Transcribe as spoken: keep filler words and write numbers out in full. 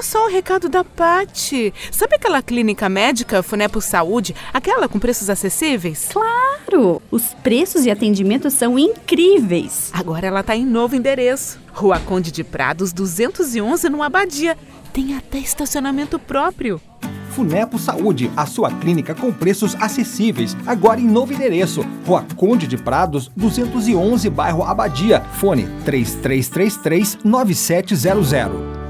olha só o recado da Paty. Sabe aquela clínica médica Funepo Saúde? Aquela com preços acessíveis? Claro! Os preços e atendimentos são incríveis. Agora ela está em novo endereço. Rua Conde de Prados, duzentos e onze, no Abadia. Tem até estacionamento próprio. Funepo Saúde, a sua clínica com preços acessíveis. Agora em novo endereço. Rua Conde de Prados, duzentos e onze, bairro Abadia. Fone três três três três, nove sete zero zero.